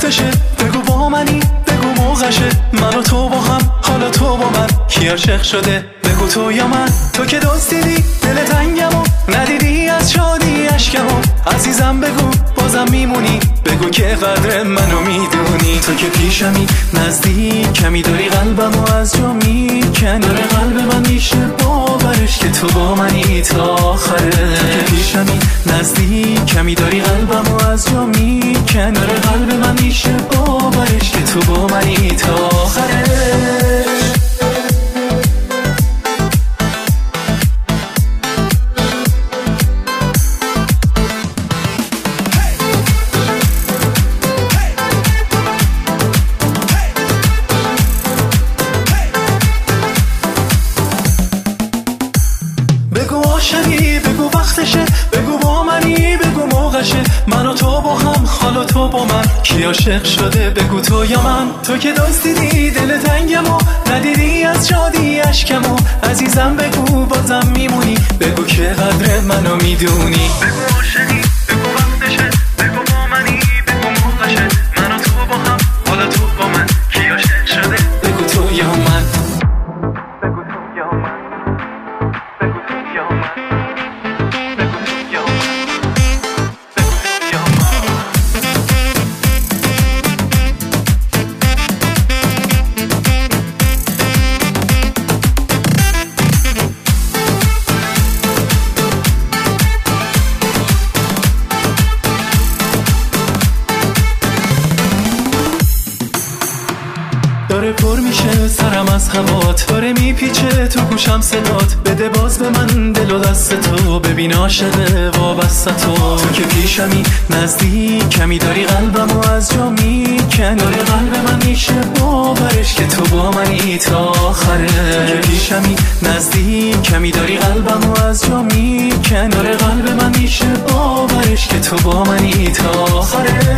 وقتشه، بگو با منی، بگو موقعشه، من و تو با هم، حالا تو با من، کی عاشق شده؟ بگو تو یا من. تو که دزدیدی دل تنگمو، ندیدی از شادی اشکمو، عزیزم بگو بازم میمونی، بگو که قدر منو میدونی. تو که پیشمی نزدیک کمی، داری قلبمو از جا میکنی، داره قلب من میشه باورش که تو با منی تا آخره. تو که پیشمی نزدیک کمی، داری قلبمو از جا میکنی، داره قلب من میشه باورش که تو با منی تا آخره. بگو وقتشه، بگو با منی، بگو موقعشه، من و تو با هم، حالا تو با من، کی عاشق شده؟ بگو تو یا من. تو که دزدیدی دل تنگمو، ندیدی از شادی اشکمو، عزیزم بگو بازم میمونی، بگو که قدر منو میدونی. بگو عاشقی، بگو وقتشه، بگو با منی، بگو موقعشه، من و تو با هم، حالا تو با من، کی عاشق شده؟ بگو تو یا من. بگو تو یا من. بگو تو یا من. داره پر میشه سرم از هوات، داره میپیچه تو گوشم صدات، بده باز به من دل و دست تو، ببین عاشق وابسته تو که پیشمی نزدیک کمی، داری قلبمو از جا میکنی، داره قلب من میشه باورش که تو با منی تا آخره. تو که پیشمی نزدیک کمی، داری قلبمو از جا میکنی، داره قلب من میشه باورش که تو با منی تا آخره.